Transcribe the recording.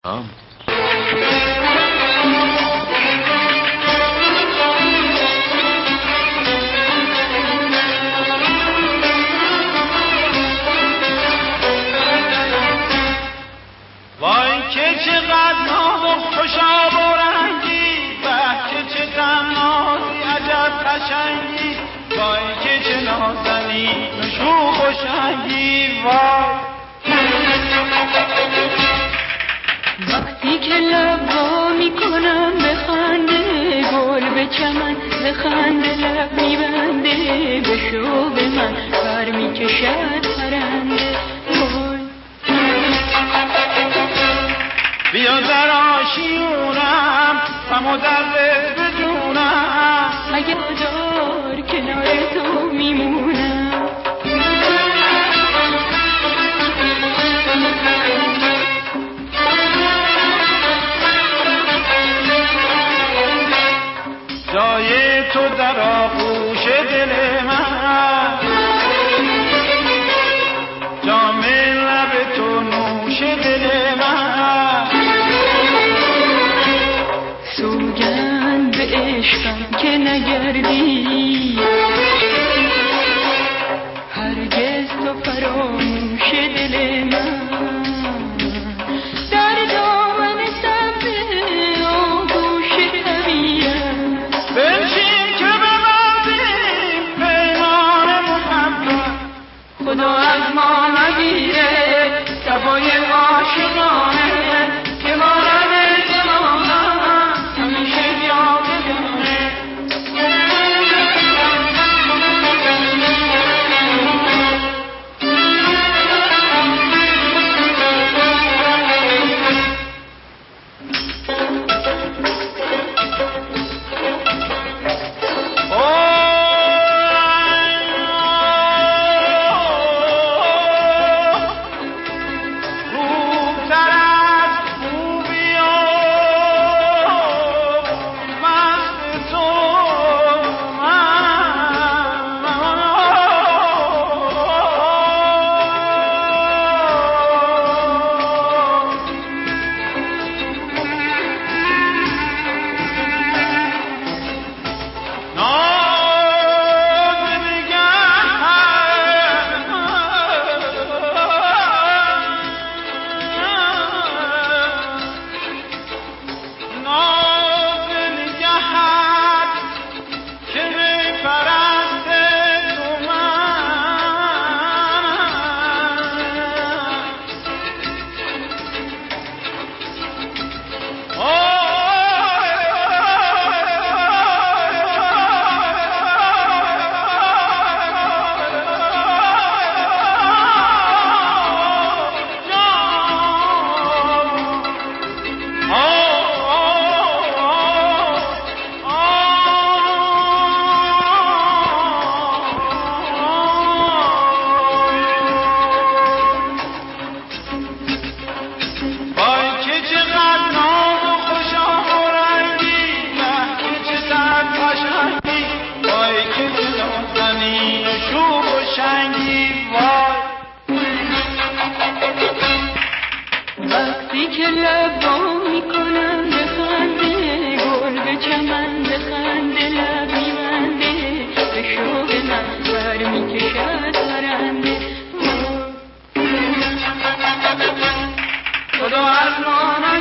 وای که چقدر ناز و خوشا و رنگی، به که چه تنازی عجب قشنگی، وای که چه نازنی نشو خوشنگی. وای وقتی که لب وا میکنم به خنده، گل به چمن به خنده لب میبنده، به شوق من بر میکشد پرنده. بیا در آشیونم غم و درد بدونم، اگه دار کنار تو میمونم. جای تو در آغوش دل من، جام لب تو نوش دل من. سوگند به عشقم که نگردی، هرگز تو فراموش دل من. در دامن سبز آغوش طبیعت بنشین که ببندیم پیمان محبت، خدا از ما نگیره صفای عاشقانه، که ما وقتی که لب وا میکنم به خنده، گل به چمن به خنده لب میبنده، به شوق من بر میکشد پرنده. خدا از ما